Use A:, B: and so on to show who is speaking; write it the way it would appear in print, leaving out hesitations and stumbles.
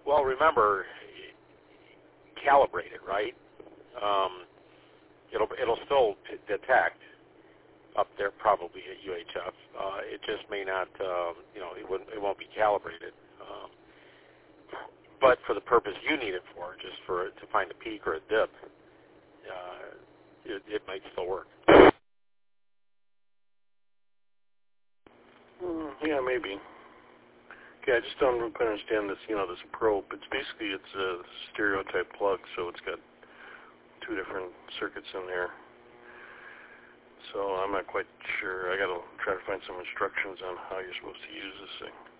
A: Well, remember, calibrate it, right? It'll still detect up there probably at UHF. It just may not, it won't be calibrated. But for the purpose you need it for, just to find a peak or a dip, it might still work.
B: Yeah, maybe. Okay, I just don't quite understand this, this probe. It's a stereo type plug, so it's got two different circuits in there. So I'm not quite sure. I got to try to find some instructions on how you're supposed to use this thing.